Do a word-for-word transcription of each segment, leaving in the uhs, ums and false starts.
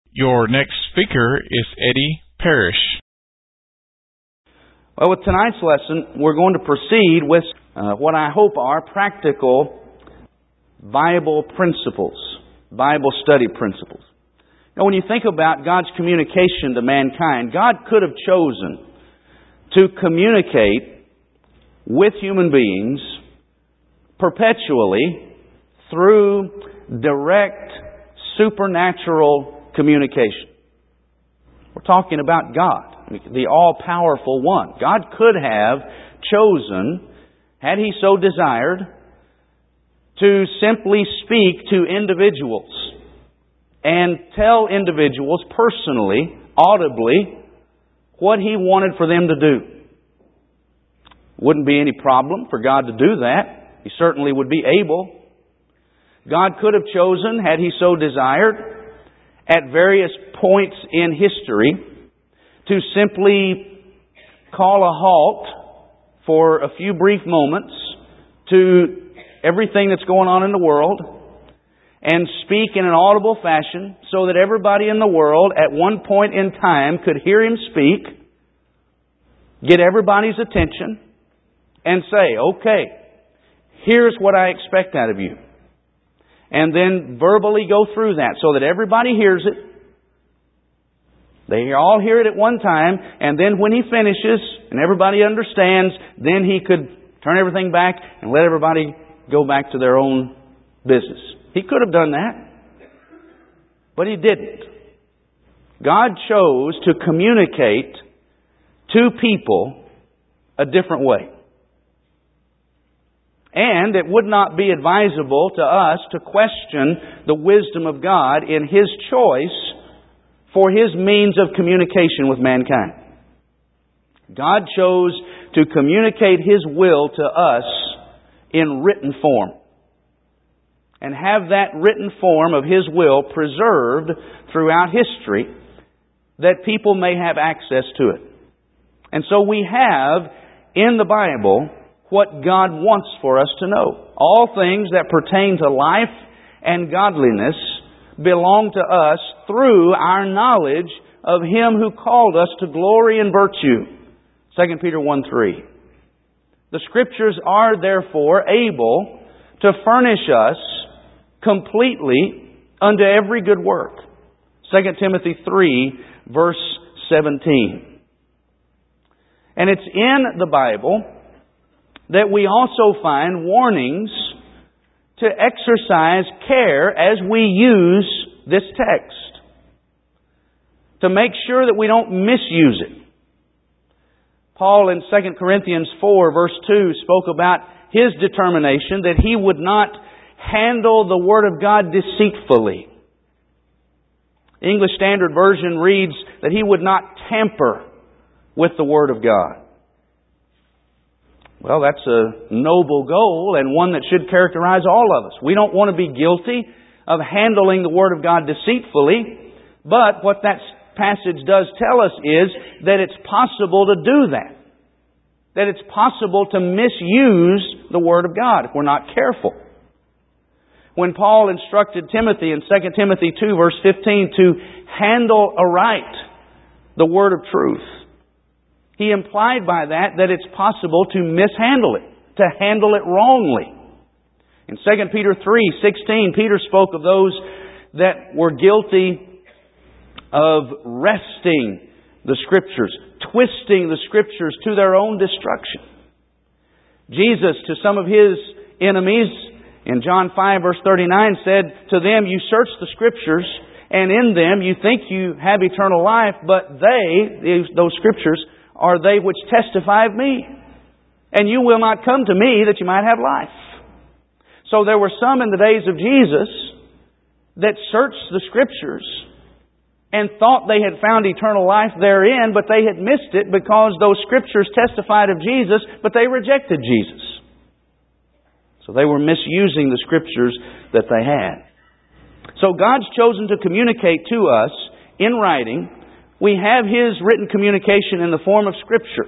Your next speaker is Eddie Parrish. Well, with tonight's lesson, we're going to proceed with uh, what I hope are practical Bible principles, Bible study principles. Now, when you think about God's communication to mankind, God could have chosen to communicate with human beings perpetually through direct supernatural communication. We're talking about God, the all-powerful one. God could have chosen, had He so desired, to simply speak to individuals and tell individuals personally, audibly, what He wanted for them to do. Wouldn't be any problem for God to do that. He certainly would be able. God could have chosen, had He so desired, at various points in history, to simply call a halt for a few brief moments to everything that's going on in the world and speak in an audible fashion so that everybody in the world at one point in time could hear Him speak, get everybody's attention, and say, okay, here's what I expect out of you. And then verbally go through that so that everybody hears it. They all hear it at one time, and then when He finishes and everybody understands, then He could turn everything back and let everybody go back to their own business. He could have done that, but He didn't. God chose to communicate to people a different way. And it would not be advisable to us to question the wisdom of God in His choice for His means of communication with mankind. God chose to communicate His will to us in written form, and have that written form of His will preserved throughout history that people may have access to it. And so we have in the Bible what God wants for us to know. All things that pertain to life and godliness belong to us through our knowledge of Him who called us to glory and virtue. Second Peter one three. The Scriptures are therefore able to furnish us completely unto every good work. Second Timothy three verse seventeen. And it's in the Bible that we also find warnings to exercise care as we use this text, to make sure that we don't misuse it. Paul in Second Corinthians four verse two spoke about his determination that he would not handle the Word of God deceitfully. The English Standard Version reads that he would not tamper with the Word of God. Well, that's a noble goal and one that should characterize all of us. We don't want to be guilty of handling the Word of God deceitfully, but what that passage does tell us is that it's possible to do that. That it's possible to misuse the Word of God if we're not careful. When Paul instructed Timothy in Second Timothy two verse fifteen to handle aright the Word of truth, he implied by that that it's possible to mishandle it, to handle it wrongly. In Second Peter three sixteen, Peter spoke of those that were guilty of wresting the Scriptures, twisting the Scriptures to their own destruction. Jesus, to some of His enemies, in John five verse thirty-nine said, to them you search the Scriptures, and in them you think you have eternal life, but they, those Scriptures, are they which testify of me. And you will not come to me that you might have life. So there were some in the days of Jesus that searched the Scriptures and thought they had found eternal life therein, but they had missed it because those Scriptures testified of Jesus, but they rejected Jesus. So they were misusing the Scriptures that they had. So God's chosen to communicate to us in writing. We have His written communication in the form of Scripture,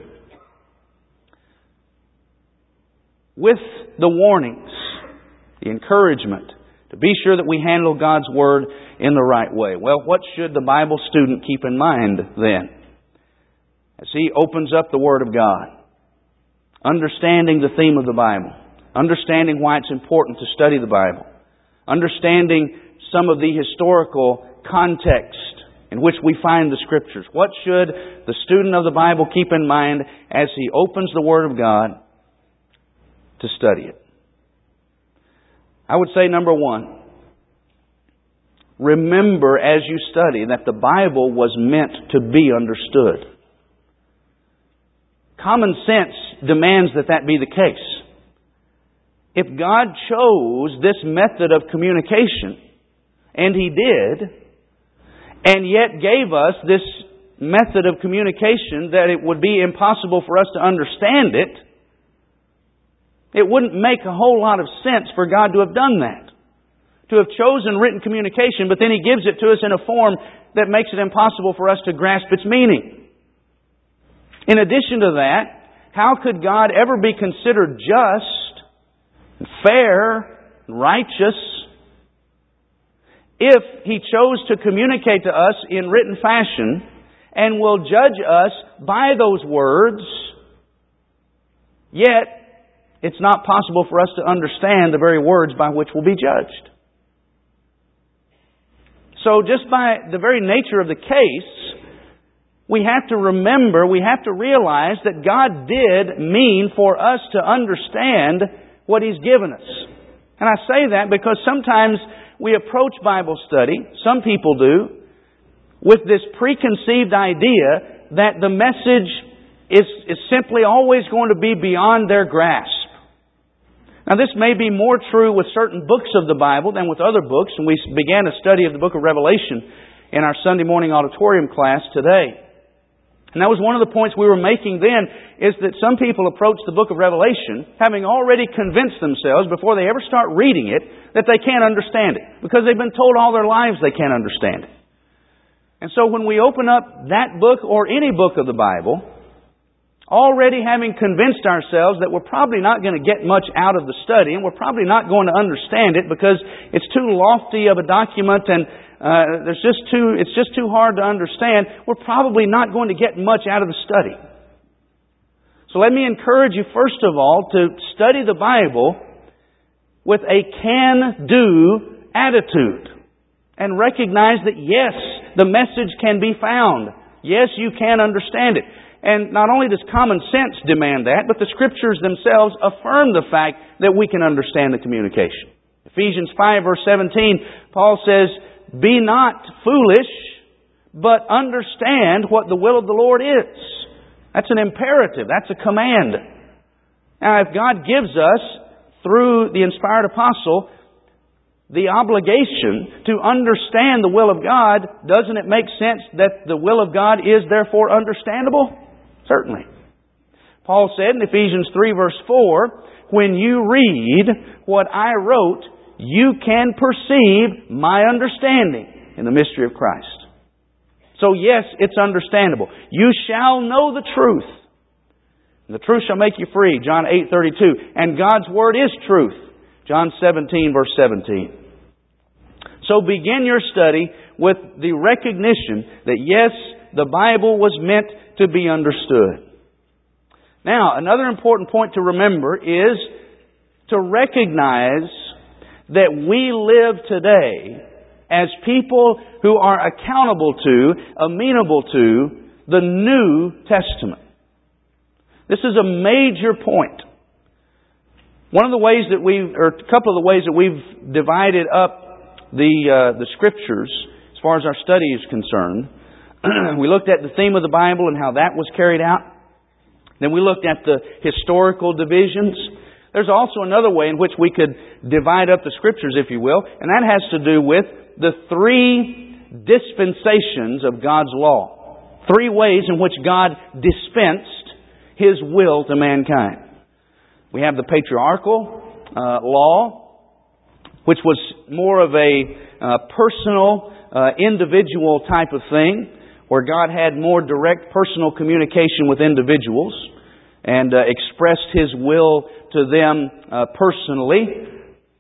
with the warnings, the encouragement to be sure that we handle God's Word in the right way. Well, what should the Bible student keep in mind then? As he opens up the Word of God, understanding the theme of the Bible, understanding why it's important to study the Bible, understanding some of the historical context in which we find the Scriptures. What should the student of the Bible keep in mind as he opens the Word of God to study it? I would say, number one, remember as you study that the Bible was meant to be understood. Common sense demands that that be the case. If God chose this method of communication, and He did, and yet gave us this method of communication that it would be impossible for us to understand it, it wouldn't make a whole lot of sense for God to have done that. To have chosen written communication, but then He gives it to us in a form that makes it impossible for us to grasp its meaning. In addition to that, how could God ever be considered just, fair, righteous, if He chose to communicate to us in written fashion and will judge us by those words, yet it's not possible for us to understand the very words by which we'll be judged. So just by the very nature of the case, we have to remember, we have to realize that God did mean for us to understand what He's given us. And I say that because sometimes we approach Bible study, some people do, with this preconceived idea that the message is, is simply always going to be beyond their grasp. Now, this may be more true with certain books of the Bible than with other books, and we began a study of the book of Revelation in our Sunday morning auditorium class today. And that was one of the points we were making then, is that some people approach the book of Revelation having already convinced themselves before they ever start reading it that they can't understand it, because they've been told all their lives they can't understand it. And so when we open up that book or any book of the Bible, already having convinced ourselves that we're probably not going to get much out of the study, and we're probably not going to understand it because it's too lofty of a document and uh, there's just too it's just too hard to understand, we're probably not going to get much out of the study. So let me encourage you, first of all, to study the Bible with a can-do attitude and recognize that, yes, the message can be found. Yes, you can understand it. And not only does common sense demand that, but the Scriptures themselves affirm the fact that we can understand the communication. Ephesians five verse seventeen, Paul says, "Be not foolish, but understand what the will of the Lord is." That's an imperative. That's a command. Now, if God gives us, through the inspired apostle, the obligation to understand the will of God, doesn't it make sense that the will of God is therefore understandable? Certainly. Paul said in Ephesians three verse four, "When you read what I wrote, you can perceive my understanding in the mystery of Christ." So yes, it's understandable. "You shall know the truth, and the truth shall make you free." John eight thirty-two. And God's Word is truth. John seventeen verse seventeen. So begin your study with the recognition that yes, the Bible was meant to be understood. Now, another important point to remember is to recognize that we live today as people who are accountable to, amenable to, the New Testament. This is a major point. One of the ways that we've, or a couple of the ways that we've divided up the uh, the Scriptures, as far as our study is concerned, we looked at the theme of the Bible and how that was carried out. Then we looked at the historical divisions. There's also another way in which we could divide up the Scriptures, if you will, and that has to do with the three dispensations of God's law. Three ways in which God dispensed His will to mankind. We have the patriarchal uh, law, which was more of a uh, personal, uh, individual type of thing, where God had more direct personal communication with individuals and uh, expressed His will to them uh, personally.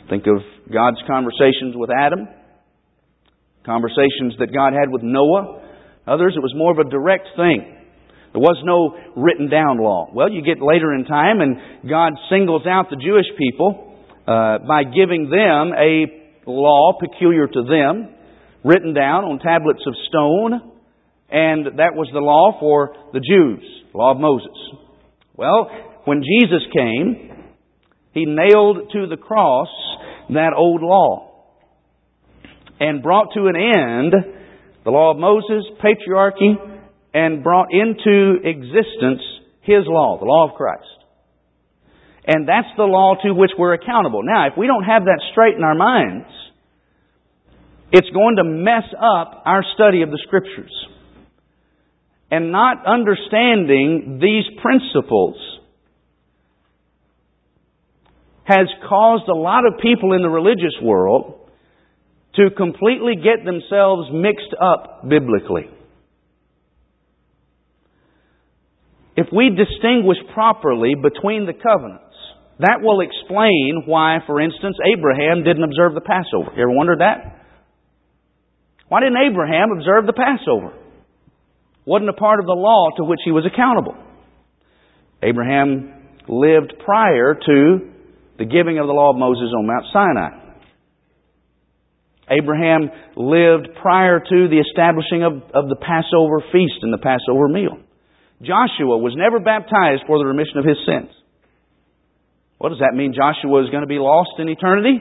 Think of God's conversations with Adam, conversations that God had with Noah. Others, it was more of a direct thing. There was no written down law. Well, you get later in time and God singles out the Jewish people uh, by giving them a law peculiar to them, written down on tablets of stone, and that was the law for the Jews, the law of Moses. Well, when Jesus came, He nailed to the cross that old law and brought to an end the law of Moses, patriarchy, and brought into existence His law, the law of Christ. And that's the law to which we're accountable. Now, if we don't have that straight in our minds, it's going to mess up our study of the Scriptures. And not understanding these principles has caused a lot of people in the religious world to completely get themselves mixed up biblically. If we distinguish properly between the covenants, that will explain why, for instance, Abraham didn't observe the Passover. You ever wondered that? Why didn't Abraham observe the Passover? Wasn't a part of the law to which he was accountable. Abraham lived prior to the giving of the law of Moses on Mount Sinai. Abraham lived prior to the establishing of, of the Passover feast and the Passover meal. Joshua was never baptized for the remission of his sins. What does that mean? Joshua is going to be lost in eternity?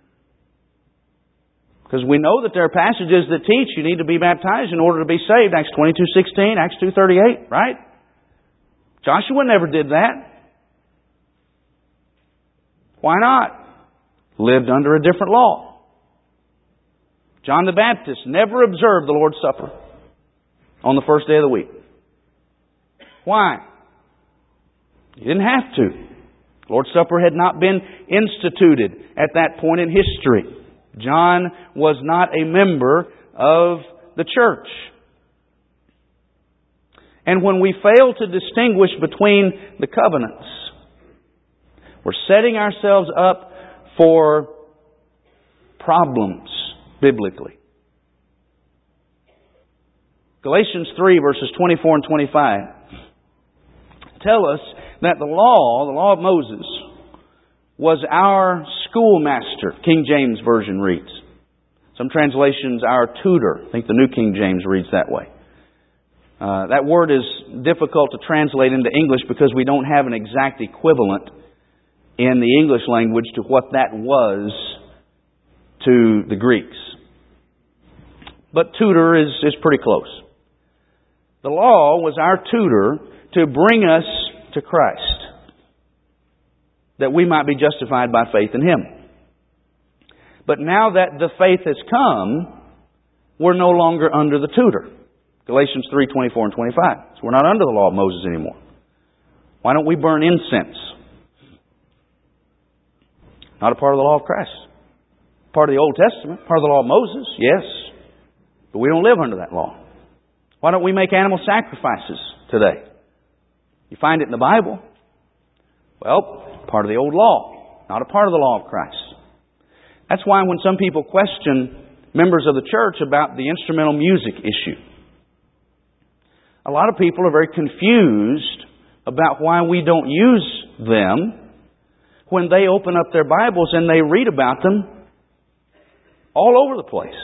Because we know that there are passages that teach you need to be baptized in order to be saved. Acts twenty-two sixteen, Acts two thirty-eight, right? Joshua never did that. Why not? Lived under a different law. John the Baptist never observed the Lord's Supper on the first day of the week. Why? He didn't have to. The Lord's Supper had not been instituted at that point in history. John was not a member of the church. And when we fail to distinguish between the covenants, we're setting ourselves up for problems biblically. Galatians three verses twenty-four and twenty-five tell us that the law, the law of Moses, was our schoolmaster. King James Version reads. Some translations, our tutor. I think the New King James reads that way. Uh, that word is difficult to translate into English because we don't have an exact equivalent in the English language to what that was to the Greeks. But tutor is, is pretty close. The law was our tutor to bring us to Christ, that we might be justified by faith in Him. But now that the faith has come, we're no longer under the tutor. Galatians three twenty-four and twenty-five. So we're not under the law of Moses anymore. Why don't we burn incense? Not a part of the law of Christ. Part of the Old Testament, part of the law of Moses, yes. But we don't live under that law. Why don't we make animal sacrifices today? You find it in the Bible. Well, part of the old law, not a part of the law of Christ. That's why when some people question members of the church about the instrumental music issue, a lot of people are very confused about why we don't use them when they open up their Bibles and they read about them all over the place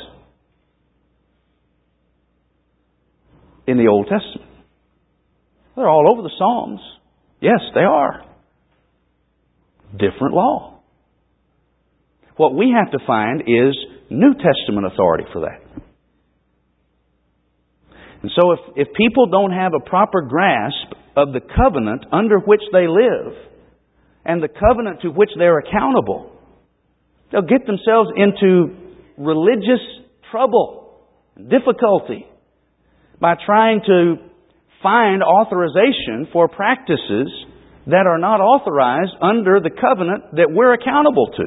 in the Old Testament. They're all over the Psalms. Yes, they are. Different law. What we have to find is New Testament authority for that. And so if, if people don't have a proper grasp of the covenant under which they live and the covenant to which they're accountable, they'll get themselves into religious trouble and difficulty by trying to find authorization for practices that are not authorized under the covenant that we're accountable to.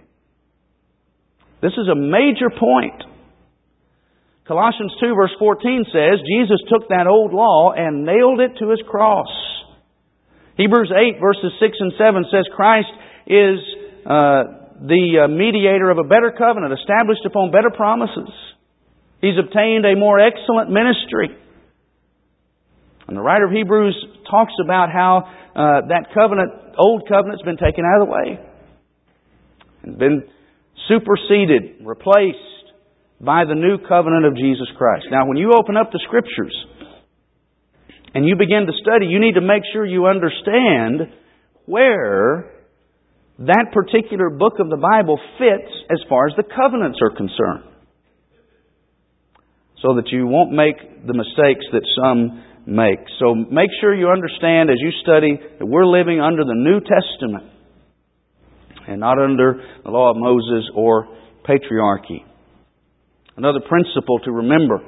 This is a major point. Colossians two verse fourteen says, Jesus took that old law and nailed it to His cross. Hebrews eight verses six and seven says, Christ is uh, the mediator of a better covenant, established upon better promises. He's obtained a more excellent ministry. And the writer of Hebrews talks about how uh, that covenant, old covenant's been taken out of the way. And been superseded, replaced by the new covenant of Jesus Christ. Now, when you open up the Scriptures and you begin to study, you need to make sure you understand where that particular book of the Bible fits as far as the covenants are concerned. So that you won't make the mistakes that some make. So make sure you understand as you study that we're living under the New Testament and not under the law of Moses or patriarchy. Another principle to remember.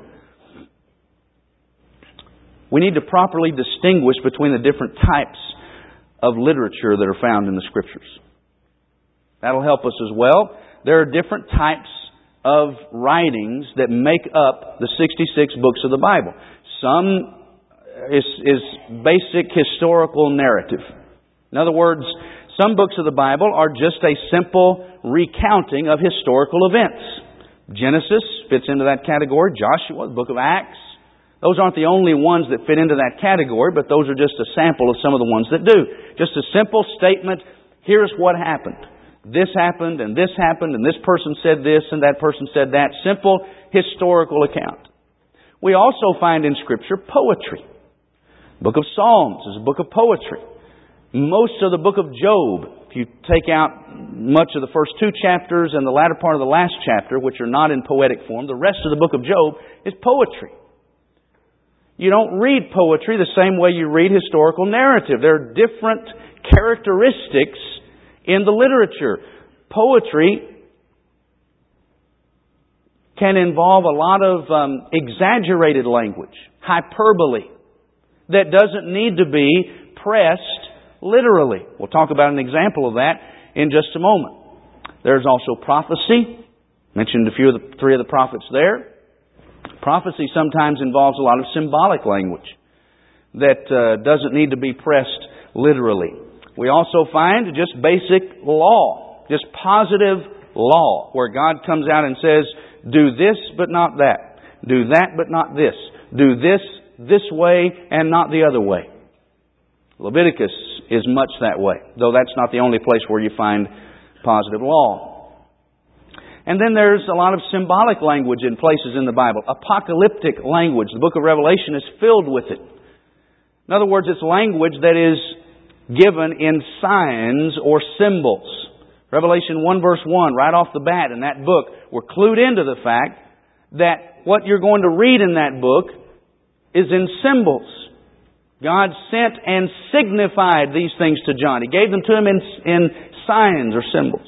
We need to properly distinguish between the different types of literature that are found in the Scriptures. That'll help us as well. There are different types of writings that make up the sixty-six books of the Bible. Some is, is basic historical narrative. In other words, some books of the Bible are just a simple recounting of historical events. Genesis fits into that category. Joshua, the book of Acts. Those aren't the only ones that fit into that category, but those are just a sample of some of the ones that do. Just a simple statement, here's what happened. This happened, and this happened, and this person said this, and that person said that. Simple historical account. We also find in Scripture poetry. The book of Psalms is a book of poetry. Most of the book of Job, if you take out much of the first two chapters and the latter part of the last chapter, which are not in poetic form, the rest of the book of Job is poetry. You don't read poetry the same way you read historical narrative. There are different characteristics in the literature. Poetry can involve a lot of um, exaggerated language, hyperbole, that doesn't need to be pressed literally. We'll talk about an example of that in just a moment. There's also prophecy. Mentioned a few of the three of the prophets there. Prophecy sometimes involves a lot of symbolic language that uh, doesn't need to be pressed literally. We also find just basic law, just positive law, where God comes out and says, do this but not that. Do that but not this. Do this this way and not the other way. Leviticus is much that way, though that's not the only place where you find positive law. And then there's a lot of symbolic language in places in the Bible. Apocalyptic language. The book of Revelation is filled with it. In other words, it's language that is given in signs or symbols. Revelation one verse one, right off the bat in that book, we're clued into the fact that what you're going to read in that book is in symbols. God sent and signified these things to John. He gave them to him in, in signs or symbols.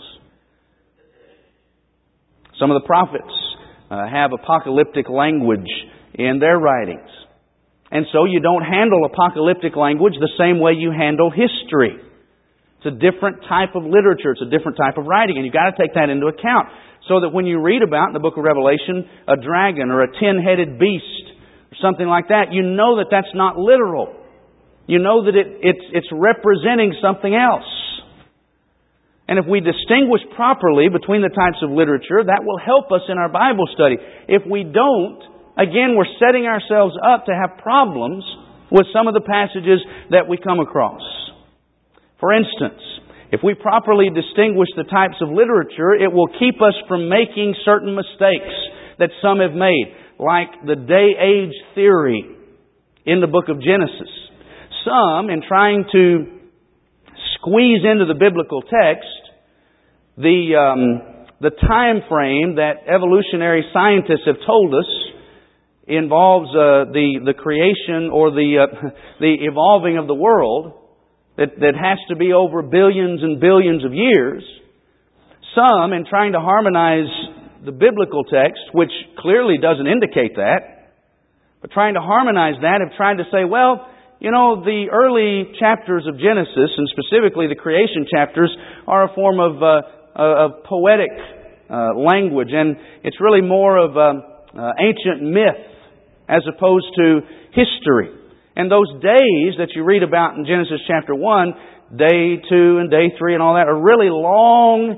Some of the prophets uh, have apocalyptic language in their writings. And so you don't handle apocalyptic language the same way you handle history. It's a different type of literature. It's a different type of writing. And you've got to take that into account. So that when you read about in the book of Revelation a dragon or a ten-headed beast or something like that, you know that that's not literal. You know that it, it's, it's representing something else. And if we distinguish properly between the types of literature, that will help us in our Bible study. If we don't, again, we're setting ourselves up to have problems with some of the passages that we come across. For instance, if we properly distinguish the types of literature, it will keep us from making certain mistakes that some have made, like the day-age theory in the book of Genesis. Some, in trying to squeeze into the biblical text the um, the time frame that evolutionary scientists have told us involves uh, the the creation or the uh, the evolving of the world, that that has to be over billions and billions of years. Some, in trying to harmonize the biblical text, which clearly doesn't indicate that, but trying to harmonize that, have tried to say, well, you know, the early chapters of Genesis, and specifically the creation chapters, are a form of, uh, of poetic uh, language, and it's really more of uh, uh, ancient myth as opposed to history. And those days that you read about in Genesis chapter one, day two and day three and all that, are really long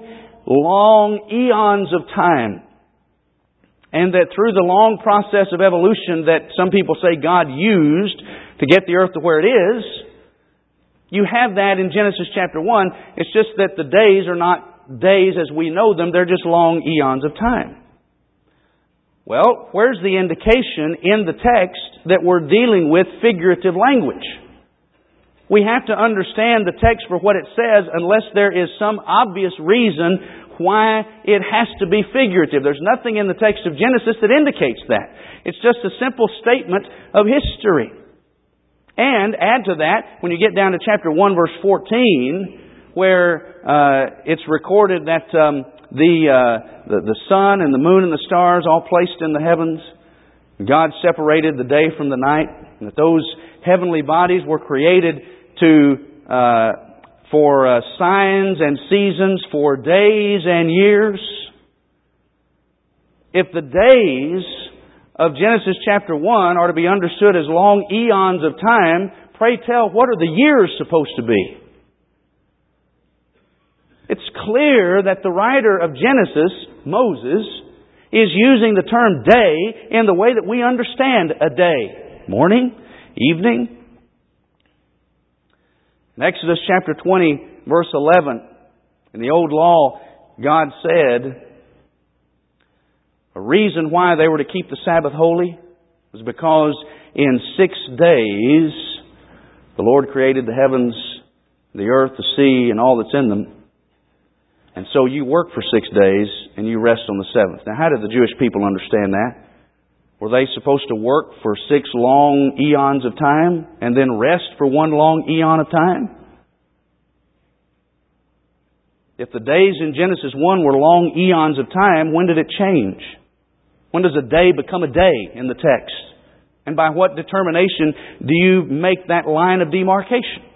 long eons of time. And that through the long process of evolution that some people say God used to get the earth to where it is, you have that in Genesis chapter one. It's just that the days are not days as we know them. They're just long eons of time. Well, where's the indication in the text that we're dealing with figurative language? We have to understand the text for what it says unless there is some obvious reason why it has to be figurative. There's nothing in the text of Genesis that indicates that. It's just a simple statement of history. And add to that, when you get down to chapter one, verse fourteen, where uh, it's recorded that um, the, uh, the the sun and the moon and the stars all placed in the heavens, God separated the day from the night, and that those heavenly bodies were created to uh, for uh, signs and seasons, for days and years. If the days of Genesis chapter one are to be understood as long eons of time, pray tell, what are the years supposed to be? It's clear that the writer of Genesis, Moses, is using the term day in the way that we understand a day. Morning, evening. In Exodus chapter twenty, verse eleven, in the Old Law, God said a reason why they were to keep the Sabbath holy was because in six days the Lord created the heavens, the earth, the sea, and all that's in them. And so you work for six days and you rest on the seventh. Now, how did the Jewish people understand that? Were they supposed to work for six long eons of time and then rest for one long eon of time? If the days in Genesis one were long eons of time, when did it change? When does a day become a day in the text? And by what determination do you make that line of demarcation?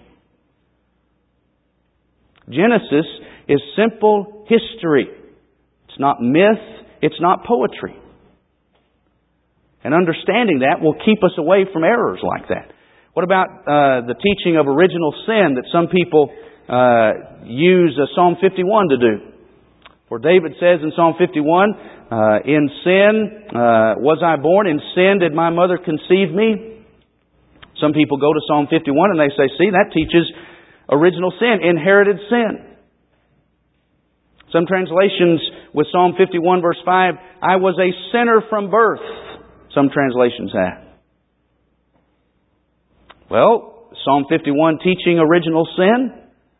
Genesis is simple history. It's not myth. It's not poetry. And understanding that will keep us away from errors like that. What about uh, the teaching of original sin that some people uh, use uh, Psalm fifty-one to do? For David says in Psalm fifty-one, uh, in sin uh, was I born, in sin did my mother conceive me. Some people go to Psalm fifty-one and they say, see, that teaches original sin, inherited sin. Some translations with Psalm fifty-one verse five, I was a sinner from birth. Some translations have. Well, Psalm fifty-one teaching original sin?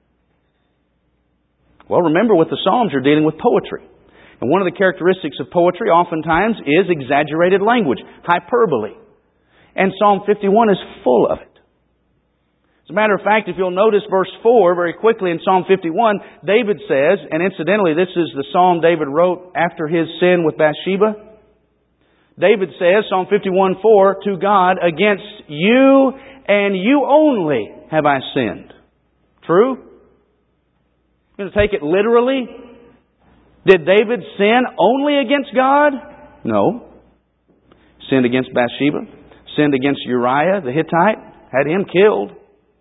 Well, remember with the Psalms you're dealing with poetry. And one of the characteristics of poetry oftentimes is exaggerated language, hyperbole. And Psalm fifty-one is full of it. As a matter of fact, if you'll notice verse four very quickly in Psalm fifty-one, David says, and incidentally this is the psalm David wrote after his sin with Bathsheba. David says, Psalm fifty-one four, to God, against you and you only have I sinned. True? You're going to take it literally? Did David sin only against God? No. Sinned against Bathsheba. Sinned against Uriah the Hittite. Had him killed.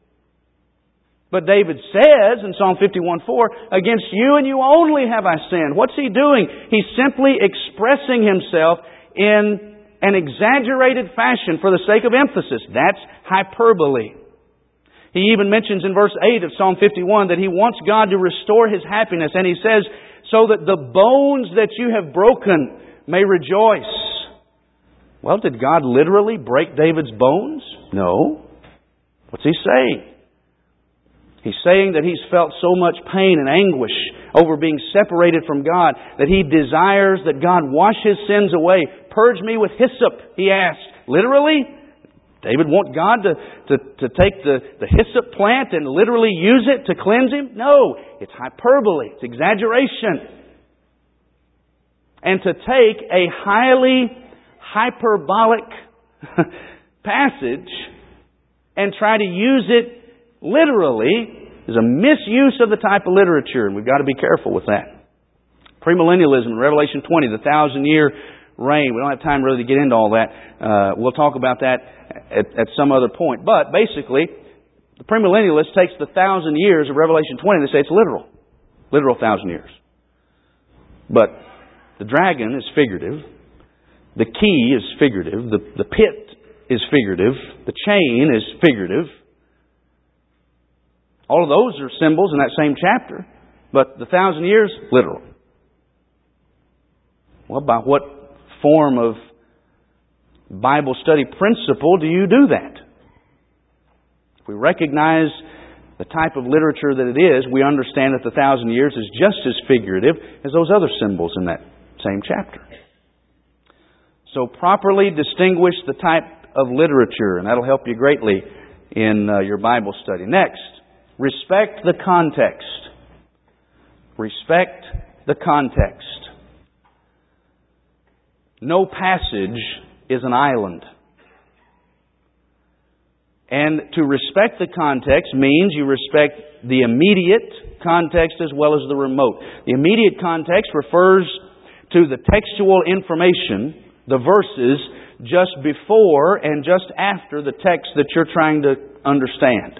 But David says in Psalm fifty-one four, against you and you only have I sinned. What's he doing? He's simply expressing himself in an exaggerated fashion for the sake of emphasis. That's hyperbole. He even mentions in verse eight of Psalm fifty-one that he wants God to restore his happiness. And he says, so that the bones that you have broken may rejoice. Well, did God literally break David's bones? No. What's he saying? He's saying that he's felt so much pain and anguish over being separated from God that he desires that God wash his sins away. Purge me with hyssop, he asked. Literally? David want God to, to, to take the, the hyssop plant and literally use it to cleanse him? No. It's hyperbole. It's exaggeration. And to take a highly hyperbolic passage and try to use it literally is a misuse of the type of literature, and we've got to be careful with that. Premillennialism in Revelation twenty, the thousand-year reign. We don't have time really to get into all that. Uh, we'll talk about that at, at some other point. But basically, the premillennialist takes the thousand years of Revelation twenty and they say it's literal. Literal thousand years. But the dragon is figurative. The key is figurative. The, the pit is figurative. The chain is figurative. All of those are symbols in that same chapter. But the thousand years, literal. Well, by what form of Bible study principle do you do that? If we recognize the type of literature that it is, we understand that the thousand years is just as figurative as those other symbols in that same chapter. So properly distinguish the type of literature, and that'll help you greatly in uh, your Bible study. Next, respect the context. Respect the context. No passage is an island. And to respect the context means you respect the immediate context as well as the remote. The immediate context refers to the textual information, the verses, just before and just after the text that you're trying to understand.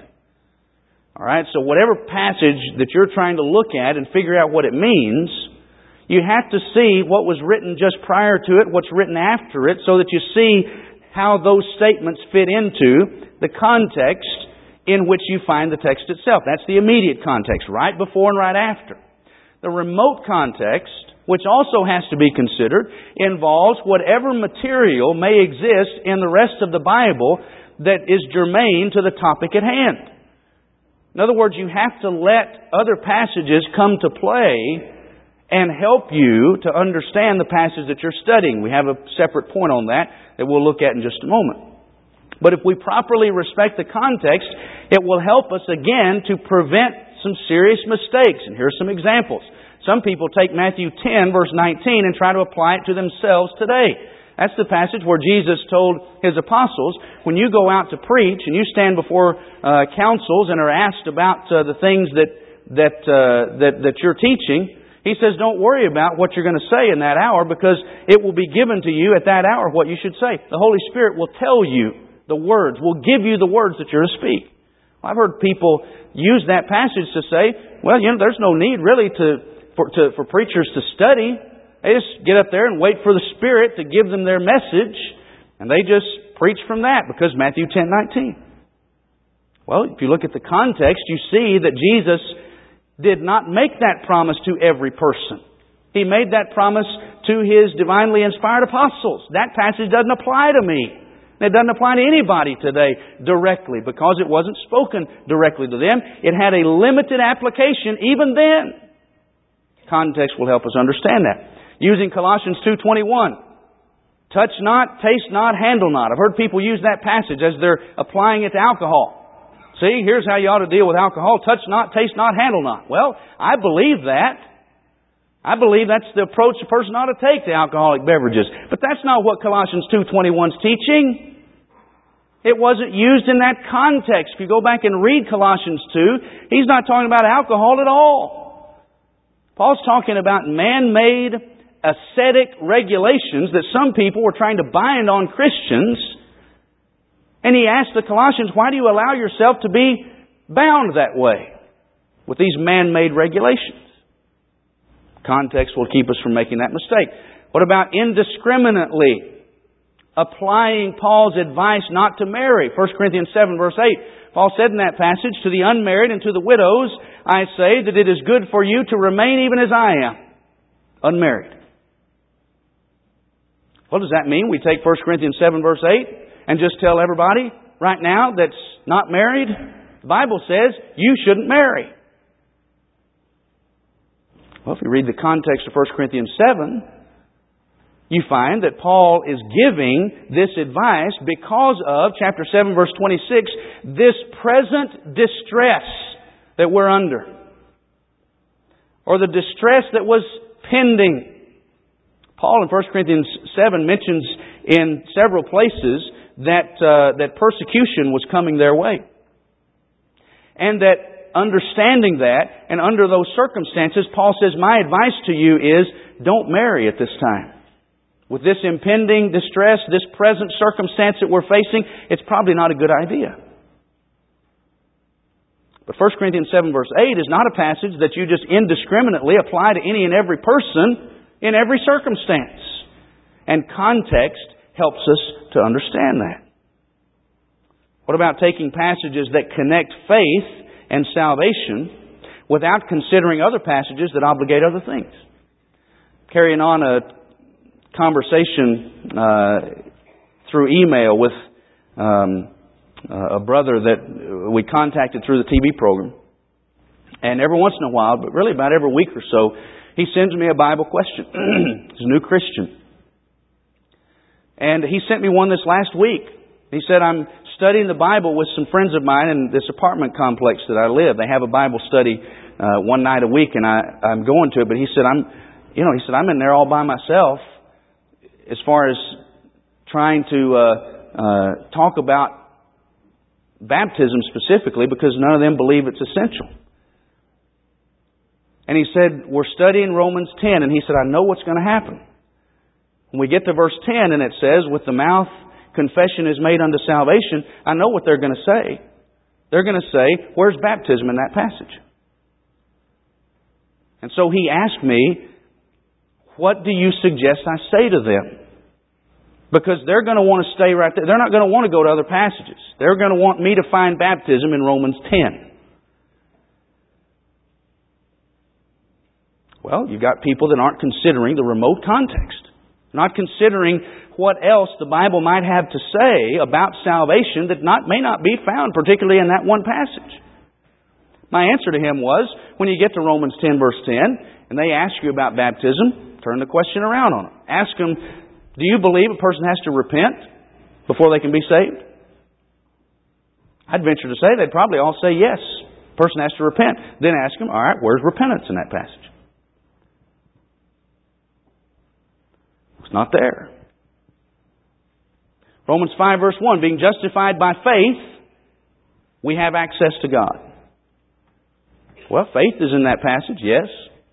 All right, so whatever passage that you're trying to look at and figure out what it means, you have to see what was written just prior to it, what's written after it, so that you see how those statements fit into the context in which you find the text itself. That's the immediate context, right before and right after. The remote context, which also has to be considered, involves whatever material may exist in the rest of the Bible that is germane to the topic at hand. In other words, you have to let other passages come to play and help you to understand the passage that you're studying. We have a separate point on that that we'll look at in just a moment. But if we properly respect the context, it will help us again to prevent some serious mistakes. And here are some examples. Some people take Matthew ten, verse nineteen, and try to apply it to themselves today. That's the passage where Jesus told His apostles, when you go out to preach and you stand before uh, councils and are asked about uh, the things that that, uh, that that you're teaching, He says, don't worry about what you're going to say in that hour, because it will be given to you at that hour what you should say. The Holy Spirit will tell you the words, will give you the words that you're to speak. I've heard people use that passage to say, well, you know, there's no need really to for, to, for preachers to study. They just get up there and wait for the Spirit to give them their message, and they just preach from that because Matthew ten nineteen. Well, if you look at the context, you see that Jesus did not make that promise to every person. He made that promise to His divinely inspired apostles. That passage doesn't apply to me. It doesn't apply to anybody today directly because it wasn't spoken directly to them. It had a limited application even then. Context will help us understand that. Using Colossians two twenty-one. Touch not, taste not, handle not. I've heard people use that passage as they're applying it to alcohol. See, here's how you ought to deal with alcohol. Touch not, taste not, handle not. Well, I believe that. I believe that's the approach a person ought to take to alcoholic beverages. But that's not what Colossians two twenty-one is teaching. It wasn't used in that context. If you go back and read Colossians two, he's not talking about alcohol at all. Paul's talking about man-made ascetic regulations that some people were trying to bind on Christians. And he asked the Colossians, why do you allow yourself to be bound that way with these man-made regulations? Context will keep us from making that mistake. What about indiscriminately applying Paul's advice not to marry? First Corinthians seven, verse eight. Paul said in that passage, to the unmarried and to the widows, I say that it is good for you to remain even as I am, unmarried. What does that mean? We take First Corinthians seven, verse eight, and just tell everybody right now that's not married, the Bible says you shouldn't marry. Well, if you read the context of First Corinthians seven, you find that Paul is giving this advice because of, chapter seven, verse twenty-six, this present distress that we're under. Or the distress that was pending. Paul in First Corinthians seven mentions in several places that uh, that persecution was coming their way. And that understanding that, and under those circumstances, Paul says, my advice to you is, don't marry at this time. With this impending distress, this present circumstance that we're facing, it's probably not a good idea. But First Corinthians seven verse eight is not a passage that you just indiscriminately apply to any and every person in every circumstance. And context helps us to understand that. What about taking passages that connect faith and salvation without considering other passages that obligate other things? Carrying on a conversation uh, through email with um, a brother that we contacted through the T V program. And every once in a while, but really about every week or so, he sends me a Bible question. He's a new Christian. And he sent me one this last week. He said, I'm studying the Bible with some friends of mine in this apartment complex that I live. They have a Bible study uh, one night a week, and I, I'm going to it. But he said, I'm, you know, he said, I'm in there all by myself as far as trying to uh, uh, talk about baptism specifically, because none of them believe it's essential. And he said, we're studying Romans ten, and he said, I know what's going to happen. When we get to verse ten, and it says, with the mouth confession is made unto salvation, I know what they're going to say. They're going to say, where's baptism in that passage? And so he asked me, what do you suggest I say to them? Because they're going to want to stay right there. They're not going to want to go to other passages. They're going to want me to find baptism in Romans ten. Well, you've got people that aren't considering the remote context. Not considering what else the Bible might have to say about salvation that not, may not be found particularly in that one passage. My answer to him was, when you get to Romans ten verse ten, and they ask you about baptism, turn the question around on them. Ask them, do you believe a person has to repent before they can be saved? I'd venture to say they'd probably all say yes. A person has to repent. Then ask them, all right, where's repentance in that passage? It's not there. Romans five verse one, being justified by faith, we have access to God. Well, faith is in that passage, yes.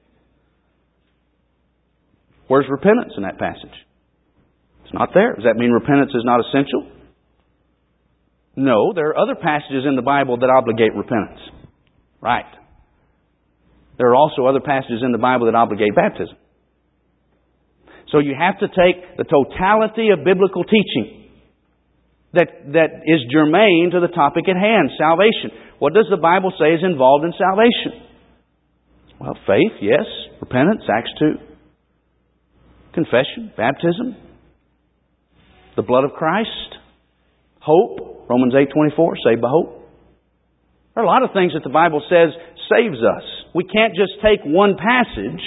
Where's repentance in that passage? It's not there. Does that mean repentance is not essential? No, there are other passages in the Bible that obligate repentance. Right. There are also other passages in the Bible that obligate baptism. So you have to take the totality of biblical teaching that, that is germane to the topic at hand, salvation. What does the Bible say is involved in salvation? Well, faith, yes. Repentance, Acts two. Confession, baptism. The blood of Christ. Hope, Romans eight twenty-four, saved by hope. There are a lot of things that the Bible says saves us. We can't just take one passage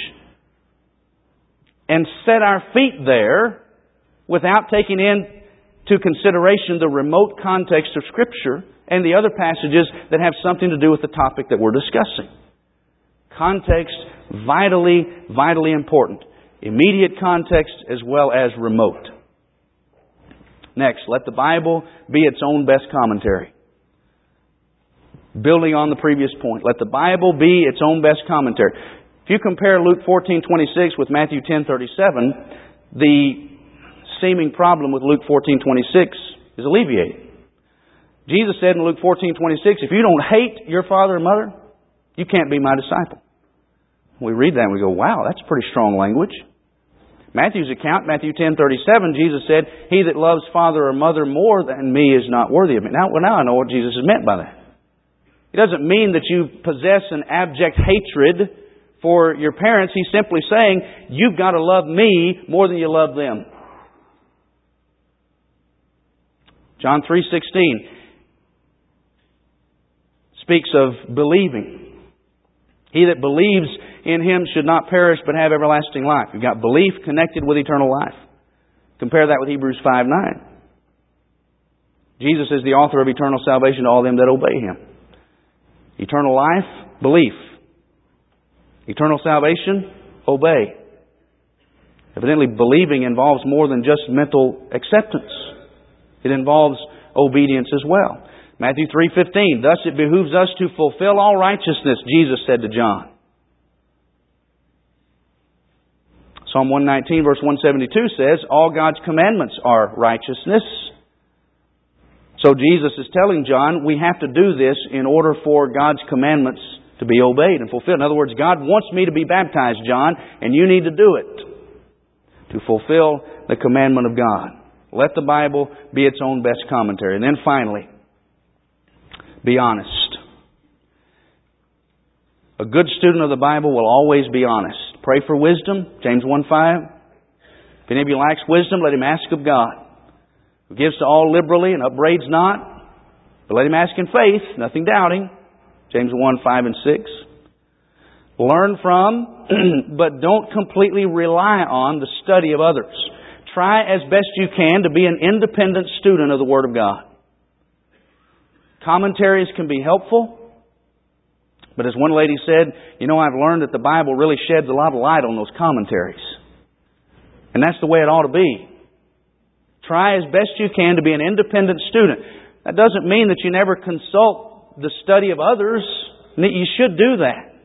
and set our feet there without taking into consideration the remote context of Scripture and the other passages that have something to do with the topic that we're discussing. Context, vitally, vitally important. Immediate context as well as remote. Next, let the Bible be its own best commentary. Building on the previous point, let the Bible be its own best commentary. If you compare Luke fourteen twenty-six with Matthew ten thirty-seven, the seeming problem with Luke fourteen twenty-six is alleviated. Jesus said in Luke fourteen twenty-six, if you don't hate your father and mother, you can't be my disciple. We read that and we go, wow, that's pretty strong language. Matthew's account, Matthew ten thirty-seven, Jesus said, he that loves father or mother more than me is not worthy of me. Now, well, now I know what Jesus has meant by that. It doesn't mean that you possess an abject hatred for your parents. He's simply saying, you've got to love me more than you love them. John three sixteen speaks of believing. He that believes in Him should not perish but have everlasting life. You've got belief connected with eternal life. Compare that with Hebrews five nine. Jesus is the author of eternal salvation to all them that obey Him. Eternal life, belief. Eternal salvation, obey. Evidently, believing involves more than just mental acceptance. It involves obedience as well. Matthew three fifteen, thus it behooves us to fulfill all righteousness, Jesus said to John. Psalm one nineteen verse one seventy-two says, all God's commandments are righteousness. So Jesus is telling John, we have to do this in order for God's commandments to be obeyed and fulfilled. In other words, God wants me to be baptized, John, and you need to do it. to fulfill the commandment of God. Let the Bible be its own best commentary. And then finally, be honest. A good student of the Bible will always be honest. Pray for wisdom, James one five. If any of you lacks wisdom, let him ask of God, who gives to all liberally and upbraids not. But let him ask in faith, nothing doubting, James one five and six. Learn from, but don't completely rely on the study of others. Try as best you can to be an independent student of the Word of God. Commentaries can be helpful. But as one lady said, you know, I've learned that the Bible really sheds a lot of light on those commentaries. And that's the way it ought to be. Try as best you can to be an independent student. That doesn't mean that you never consult the study of others. You should do that.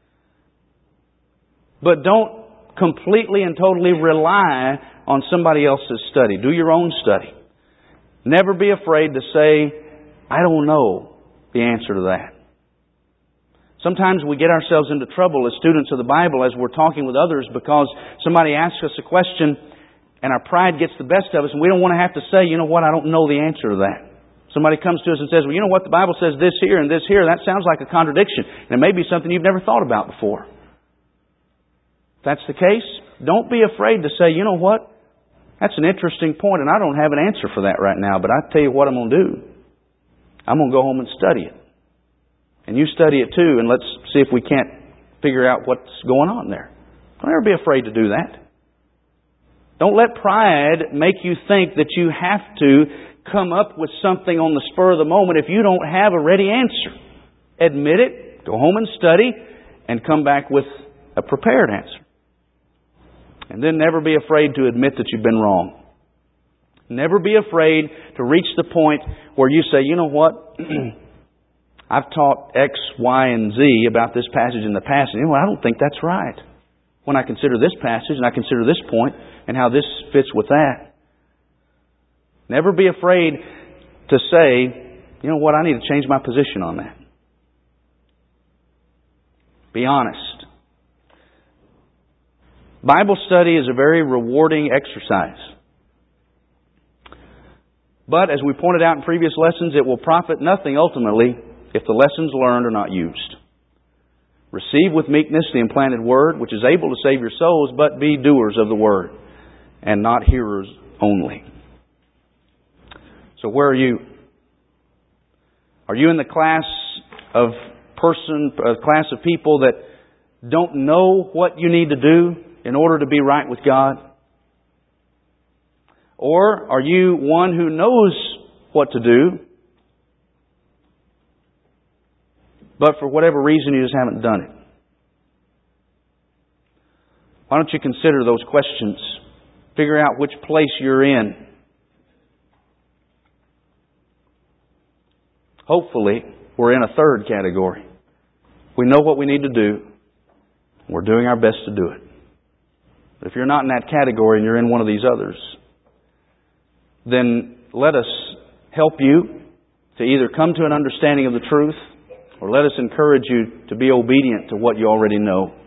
But don't completely and totally rely on somebody else's study. Do your own study. Never be afraid to say, I don't know the answer to that. Sometimes we get ourselves into trouble as students of the Bible as we're talking with others because somebody asks us a question and our pride gets the best of us and we don't want to have to say, you know what, I don't know the answer to that. Somebody comes to us and says, well, you know what, the Bible says this here and this here. That sounds like a contradiction. And it may be something you've never thought about before. If that's the case, don't be afraid to say, you know what, that's an interesting point and I don't have an answer for that right now, but I tell you what I'm going to do. I'm going to go home and study it. And you study it too, and let's see if we can't figure out what's going on there. Don't ever be afraid to do that. Don't let pride make you think that you have to come up with something on the spur of the moment if you don't have a ready answer. Admit it, go home and study, and come back with a prepared answer. And then never be afraid to admit that you've been wrong. Never be afraid to reach the point where you say, you know what? I've taught X, Y, and Z about this passage in the past, and you know, I don't think that's right. When I consider this passage, and I consider this point, and how this fits with that. Never be afraid to say, you know what, I need to change my position on that. Be honest. Bible study is a very rewarding exercise. But, as we pointed out in previous lessons, it will profit nothing ultimately if the lessons learned are not used. Receive with meekness the implanted Word, which is able to save your souls, but be doers of the Word, and not hearers only. So where are you? Are you in the class of person, a class of people that don't know what you need to do in order to be right with God? Or are you one who knows what to do, but for whatever reason you just haven't done it? Why don't you consider those questions? Figure out which place you're in. Hopefully, we're in a third category. We know what we need to do. We're doing our best to do it. But if you're not in that category and you're in one of these others, then let us help you to either come to an understanding of the truth, or let us encourage you to be obedient to what you already know.